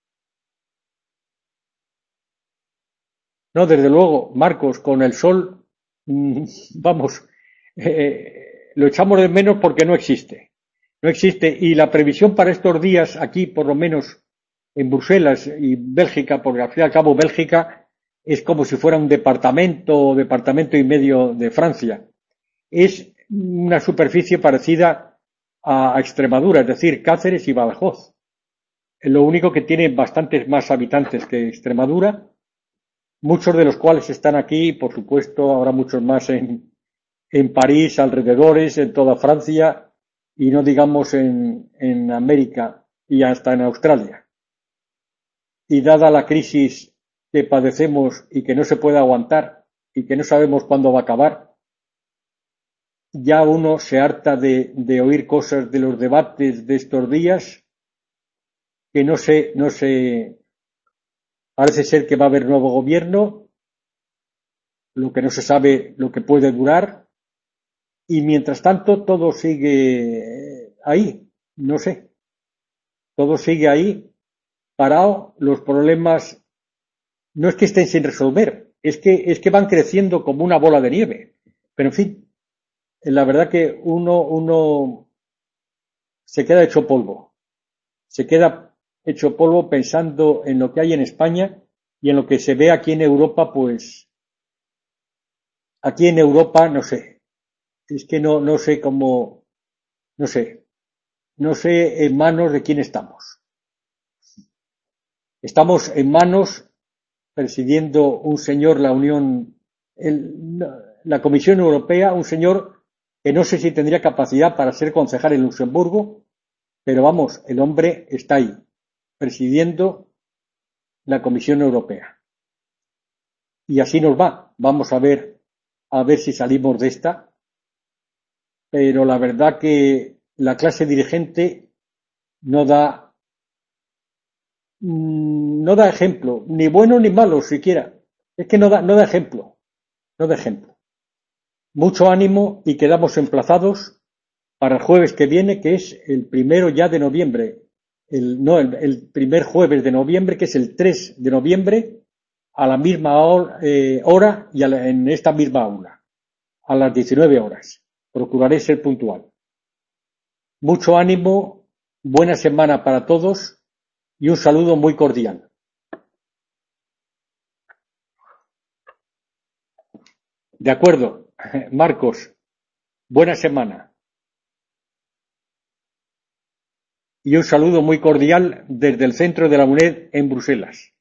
A: no, desde luego, Marcos, con el sol, mmm, vamos, eh, lo echamos de menos porque no existe. No existe. Y la previsión para estos días, aquí por lo menos en Bruselas y Bélgica, porque al fin y al cabo Bélgica es como si fuera un departamento o departamento y medio de Francia. Es una superficie parecida a Extremadura, es decir, Cáceres y Badajoz. Lo único que tiene bastantes más habitantes que Extremadura, muchos de los cuales están aquí, por supuesto, habrá muchos más en, en París, alrededores, en toda Francia, y no digamos en, en América y hasta en Australia. Y dada la crisis que padecemos y que no se puede aguantar y que no sabemos cuándo va a acabar, ya uno se harta de, de oír cosas de los debates de estos días que no sé, no sé, parece ser que va a haber nuevo gobierno, lo que no se sabe lo que puede durar, y mientras tanto todo sigue ahí, no sé, todo sigue ahí, parado, los problemas no es que estén sin resolver, es que, es que van creciendo como una bola de nieve, pero en fin, la verdad que uno, uno se queda hecho polvo, se queda hecho polvo pensando en lo que hay en España y en lo que se ve aquí en Europa, pues aquí en Europa no sé, es que no, no sé cómo, no sé, no sé en manos de quién estamos. Estamos en manos presidiendo un señor la Unión, el, la Comisión Europea, un señor que no sé si tendría capacidad para ser concejal en Luxemburgo, pero vamos, el hombre está ahí, presidiendo la Comisión Europea. Y así nos va. Vamos a ver, a ver si salimos de esta. Pero la verdad que la clase dirigente no da, no da ejemplo, ni bueno ni malo siquiera. Es que no da, no da ejemplo, no da ejemplo. Mucho ánimo y quedamos emplazados para el jueves que viene, que es el primero ya de noviembre. El, no, el, el primer jueves de noviembre, que es el tres de noviembre, a la misma hora, eh, hora y a la, en esta misma aula, a las diecinueve horas. Procuraré ser puntual. Mucho ánimo, buena semana para todos y un saludo muy cordial. De acuerdo, Marcos, buena semana. Y un saludo muy cordial desde el centro de la UNED en Bruselas.